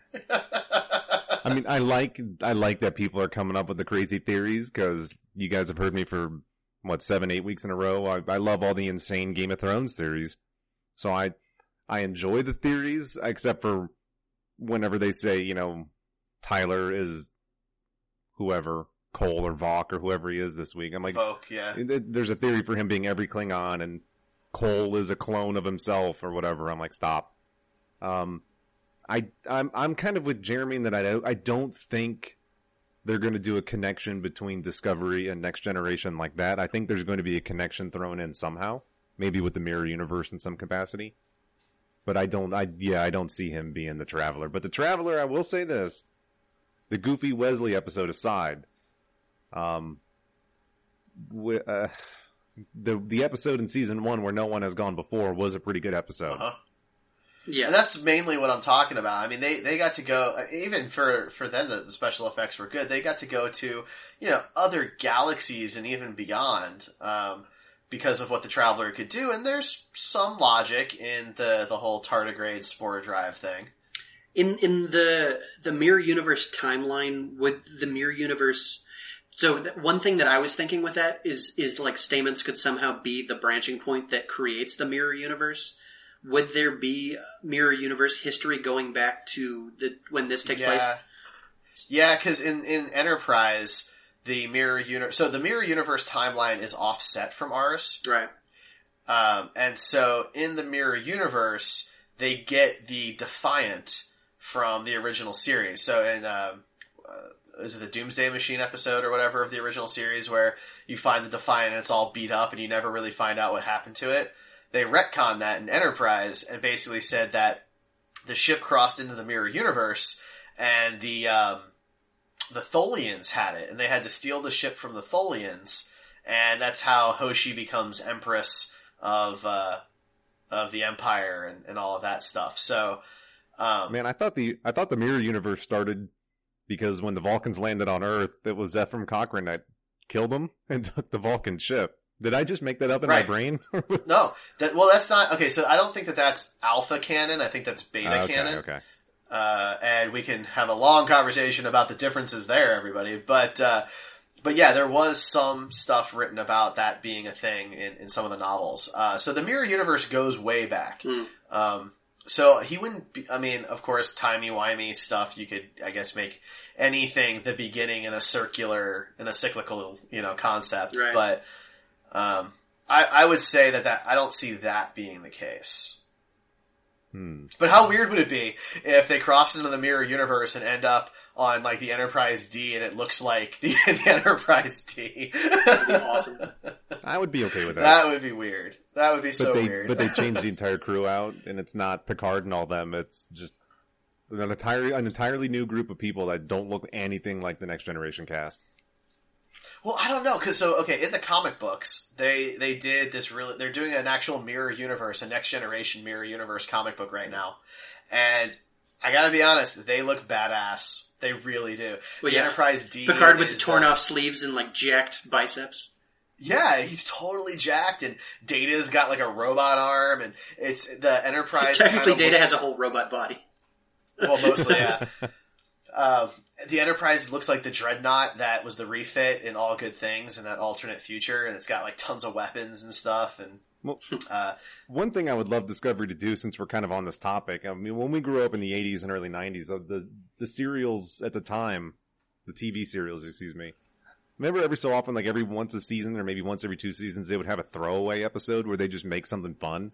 I mean, I like I like that people are coming up with the crazy theories because you guys have heard me for what seven, eight weeks in a row. I, I love all the insane Game of Thrones theories, so I I enjoy the theories, except for whenever they say, you know, Tyler is whoever, Cole or Vok or whoever he is this week. I'm like, Folk, yeah. there's a theory for him being every Klingon, and Cole is a clone of himself or whatever. I'm like, stop. Um, I I'm I'm kind of with Jeremy in that I don't I don't think they're going to do a connection between Discovery and Next Generation like that. I think there's going to be a connection thrown in somehow, maybe with the Mirror Universe in some capacity. But I don't I yeah I don't see him being the Traveler. But the Traveler, I will say this: the Goofy Wesley episode aside, um, w- uh, the the episode in season one where no one has gone before was a pretty good episode. Uh-huh. Yeah, And that's mainly what I'm talking about. I mean, they, they got to go, even for, for them, the, the special effects were good. They got to go to, you know, other galaxies and even beyond, um, because of what the Traveler could do. And there's some logic in the, the whole tardigrade spore drive thing. in in the the Mirror Universe timeline, would the Mirror Universe? So th- one thing that I was thinking with that is is like Stamets could somehow be the branching point that creates the Mirror Universe. Would there be Mirror Universe history going back to the when this takes yeah. place? Yeah, because in, in Enterprise, the Mirror Universe... So the Mirror Universe timeline is offset from ours. Right. Um, and so in the Mirror Universe, they get the Defiant from the original series. So in... Um, uh, is it the Doomsday Machine episode or whatever of the original series where you find the Defiant and it's all beat up and you never really find out what happened to it? They retconned that in Enterprise and basically said that the ship crossed into the Mirror Universe and the um, the Tholians had it, and they had to steal the ship from the Tholians, and that's how Hoshi becomes Empress of uh, of the Empire and, and all of that stuff. So, um, Man, I thought the I thought the Mirror Universe started because when the Vulcans landed on Earth, it was Ephraim Cochrane that killed them and took the Vulcan ship. Did I just make that up in Right. my brain? no, that, well, that's not okay. So I don't think that that's alpha canon. I think that's beta okay, canon. okay. Uh, and we can have a long conversation about the differences there, everybody. But, uh, but yeah, there was some stuff written about that being a thing in, in some of the novels. Uh, so the Mirror Universe goes way back. Mm. Um, so he wouldn't be, I mean, of course, timey-wimey stuff, you could, I guess, make anything the beginning in a circular, in a cyclical, you know, concept. Right. But, um, I, I would say that, that I don't see that being the case. Hmm. But how weird would it be if they cross into the mirror universe and end up on like the Enterprise D and it looks like the, the Enterprise D? That'd be awesome. I would be okay with that. That would be weird. That would be but so they, weird. But they changed the entire crew out, and it's not Picard and all them. It's just an entire, an entirely new group of people that don't look anything like the Next Generation cast. Well, I don't know, because so okay, in the comic books, they they did this really. They're doing an actual mirror universe, a Next Generation mirror universe comic book right now, and I gotta be honest, they look badass. They really do. Well, the yeah. Enterprise D, Picard with the is torn the- off sleeves and like jacked biceps. Yeah, he's totally jacked, and Data's got like a robot arm, and it's the Enterprise. Technically, kind of Data looks- has a whole robot body. Well, mostly, yeah. Uh, the Enterprise looks like the Dreadnought that was the refit in All Good Things in that alternate future, and it's got like tons of weapons and stuff. And Well, uh, one thing I would love Discovery to do, since we're kind of on this topic, I mean, when we grew up in the eighties and early nineties, of the the serials at the time, the T V serials, excuse me. Remember, every so often, like every once a season, or maybe once every two seasons, they would have a throwaway episode where they just make something fun.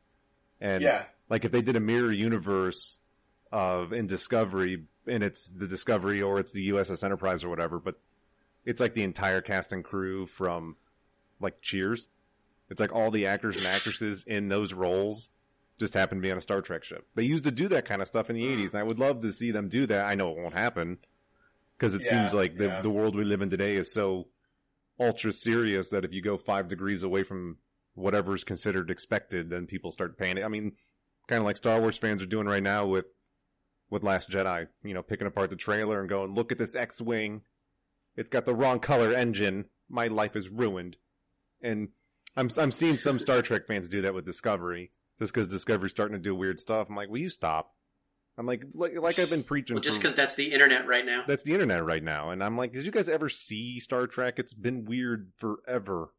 And Yeah. like if they did a mirror universe of in Discovery, and it's the Discovery or it's the U S S Enterprise or whatever, but it's like the entire cast and crew from like Cheers. It's like all the actors and actresses in those roles just happen to be on a Star Trek ship. They used to do that kind of stuff in the eighties, and I would love to see them do that. I know it won't happen, because it Yeah, seems like the, yeah. the world we live in today is so ultra serious that if you go five degrees away from whatever's considered expected, then people start panicking. I mean, kind of like Star Wars fans are doing right now with with Last Jedi, you know, picking apart the trailer and going, look at this X-Wing. It's got the wrong color engine. My life is ruined. And I'm I'm seeing some Star Trek fans do that with Discovery, just because Discovery's starting to do weird stuff. I'm like, will you stop? I'm like, like, like I've been preaching. Well, just for- because that's the internet right now. that's the internet right now. And I'm like, did you guys ever see Star Trek? It's been weird forever.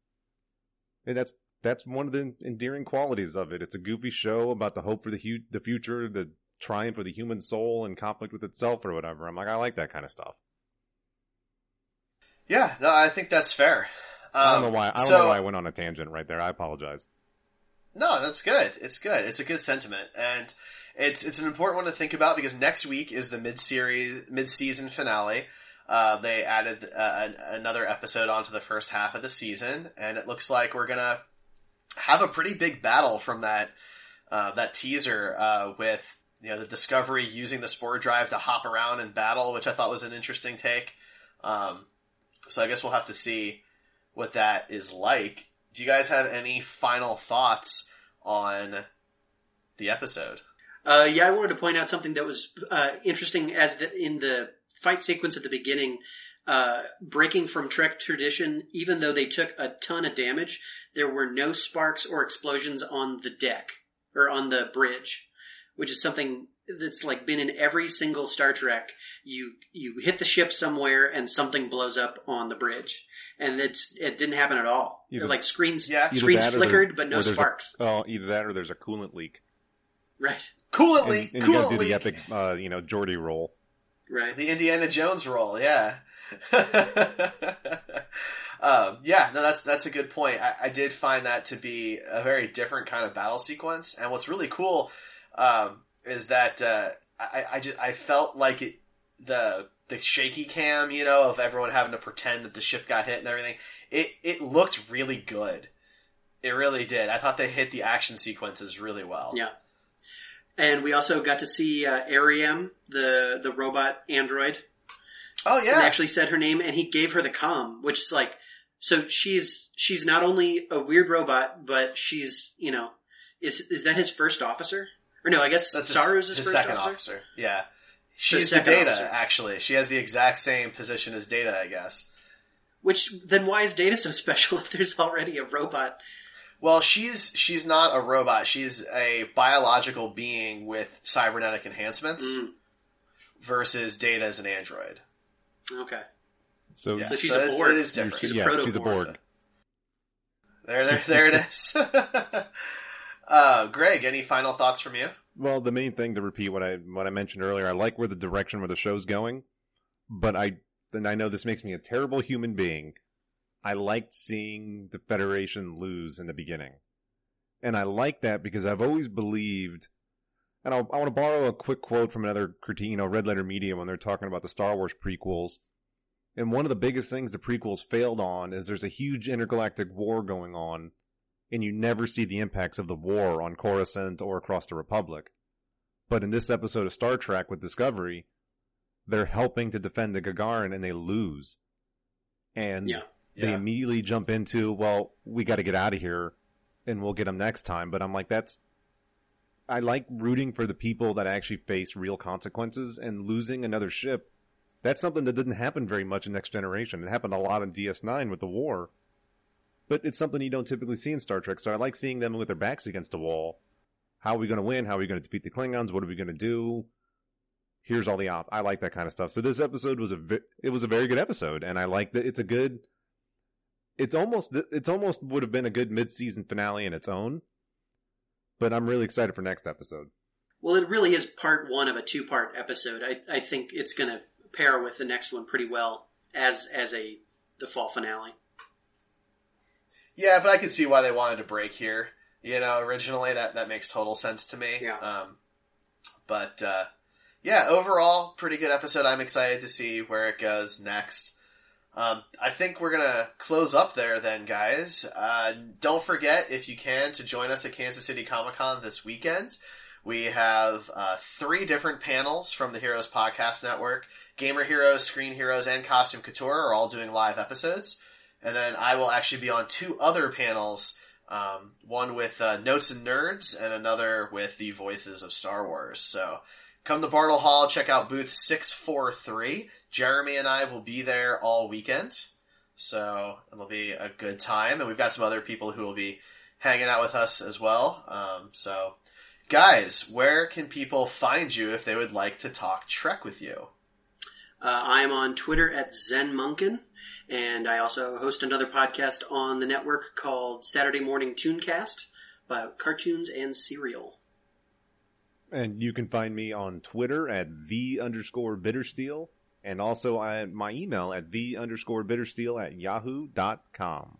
And that's that's one of the endearing qualities of it. It's a goofy show about the hope for the hu- the future, the triumph of the human soul and conflict with itself or whatever. I'm like, I like that kind of stuff. yeah, no, I think that's fair. Um, I don't know why. I don't so, know why I went on a tangent right there. I apologize. No, that's good. It's good. It's a good sentiment, and it's it's an important one to think about because next week is the mid series mid season finale. Uh, they added uh, an, another episode onto the first half of the season, and it looks like we're gonna have a pretty big battle from that uh, that teaser uh, with you know the Discovery using the spore drive to hop around and battle, which I thought was an interesting take. Um, so I guess we'll have to see what that is like. Do you guys have any final thoughts on the episode? Uh, yeah, I wanted to point out something that was uh, interesting as the, in the fight sequence at the beginning, uh, breaking from Trek tradition, even though they took a ton of damage, there were no sparks or explosions on the deck or on the bridge, which is something that's like been in every single Star Trek. You you hit the ship somewhere and something blows up on the bridge, and it's it didn't happen at all. Either- like screens Yeah. Either screens that or flickered, there's- but no or there's a- sparks. Oh, either that or there's a coolant leak. Right, Coolant And, leak! and you gotta Coolant do the leak! epic, uh, you know, Geordie roll. right. The Indiana Jones roll, yeah. um, yeah, no, that's that's a good point. I, I did find that to be a very different kind of battle sequence, and what's really cool um, is that uh, I, I just I felt like it the the shaky cam, you know, of everyone having to pretend that the ship got hit and everything. It it looked really good. It really did. I thought they hit the action sequences really well. Yeah. And we also got to see uh, Ariam, the the robot android. Oh And yeah. they actually said her name, and he gave her the comm, which is like, so she's she's not only a weird robot, but she's you know, is is that his first officer? Or no, I guess That's Saru's his, his, his first second officer. officer. Yeah. So She's the second Data, officer. actually. She has the exact same position as Data, I guess. Which then why is Data so special if there's already a robot? Well, she's she's not a robot. She's a biological being with cybernetic enhancements Mm, versus Data as an android. okay, So, Yeah. so she's So a it's- Borg. it is different. She's a yeah, proto she's a Borg. There, there, there it is. uh, Greg, any final thoughts from you? well, the main thing, to repeat what I what I mentioned earlier, I like where the direction where the show's going, but I and I know this makes me a terrible human being. I liked seeing the Federation lose in the beginning. And I like that because I've always believed And I'll, I want to borrow a quick quote from another critique, you know, Red Letter Media, when they're talking about the Star Wars prequels. And one of the biggest things the prequels failed on is there's a huge intergalactic war going on, and you never see the impacts of the war on Coruscant or across the Republic. But in this episode of Star Trek with Discovery, they're helping to defend the Gagarin, and they lose. And yeah. they Yeah. immediately jump into, well, we got to get out of here, and we'll get them next time. But I'm like, that's... I like rooting for the people that actually face real consequences, and losing another ship, that's something that didn't happen very much in Next Generation. It happened a lot in D S nine with the war, but it's something you don't typically see in Star Trek, so I like seeing them with their backs against the wall. How are we going to win? How are we going to defeat the Klingons? What are we going to do? Here's all the op. I like that kind of stuff. So this episode was a vi- it was a very good episode, and I like that it's a good. It's almost it's almost would have been a good mid-season finale in its own. But I'm really excited for next episode. Well, it really is part one of a two-part episode. I, I think it's going to pair with the next one pretty well as as a the fall finale. Yeah, but I can see why they wanted to break here. You know, originally that, that makes total sense to me. Yeah. Um, but, uh, yeah, overall, pretty good episode. I'm excited to see where it goes next. Um, I think we're going to close up there then, guys. Uh, don't forget, if you can, to join us at Kansas City Comic-Con this weekend. We have uh, three different panels from the Heroes Podcast Network. Gamer Heroes, Screen Heroes, and Costume Couture are all doing live episodes. And then I will actually be on two other panels, um, one with uh, Notes and Nerds and another with the Voices of Star Wars. So come to Bartle Hall, check out booth six four three. Jeremy and I will be there all weekend, so it'll be a good time. And we've got some other people who will be hanging out with us as well. Um, so, guys, where can people find you if they would like to talk Trek with you? Uh, I'm on Twitter at ZenMunkin, and I also host another podcast on the network called Saturday Morning Tooncast about cartoons and cereal. And you can find me on Twitter at the underscore Bittersteel, and also at my email at the underscore Bittersteel at yahoo dot com.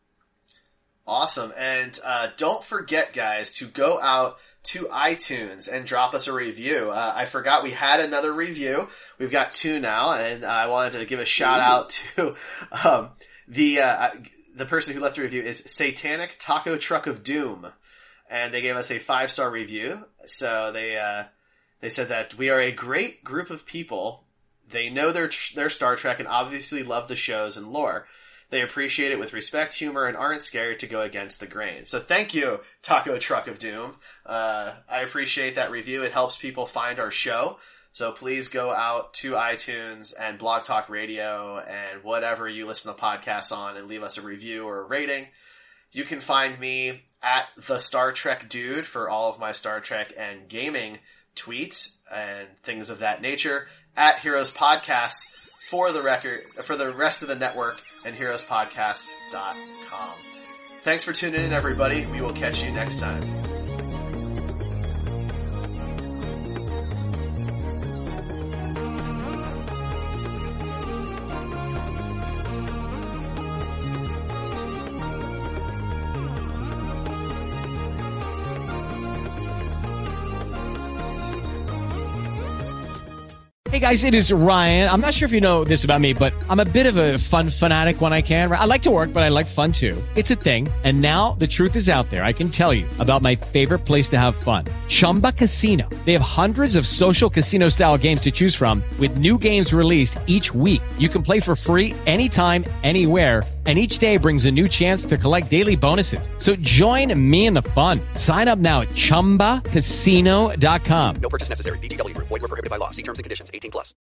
Awesome. And uh, don't forget, guys, to go out to iTunes and drop us a review. Uh, I forgot we had another review. We've got two now, and I wanted to give a shout out to um, the uh, the person who left the review is Satanic Taco Truck of Doom, and they gave us a five star review. So they uh, they said that we are a great group of people. They know their their Star Trek and obviously love the shows and lore. They appreciate it with respect, humor, and aren't scared to go against the grain. So thank you, Taco Truck of Doom. Uh, I appreciate that review. It helps people find our show. So please go out to iTunes and Blog Talk Radio and whatever you listen to podcasts on and leave us a review or a rating. You can find me at the Star Trek Dude for all of my Star Trek and gaming tweets and things of that nature. At Heroes Podcasts for the record, for the rest of the network, and heroes podcast dot com. Thanks for tuning in, everybody. We will catch you next time. Hey guys, it is Ryan. I'm not sure if you know this about me, but I'm a bit of a fun fanatic when I can. I like to work, but I like fun too. It's a thing. And now the truth is out there. I can tell you about my favorite place to have fun. Chumba Casino. They have hundreds of social casino style games to choose from with new games released each week. You can play for free anytime, anywhere. And each day brings a new chance to collect daily bonuses. So join me in the fun. Sign up now at chumba casino dot com. No purchase necessary. V G W Group. Void where prohibited by law. See terms and conditions. eighteen plus.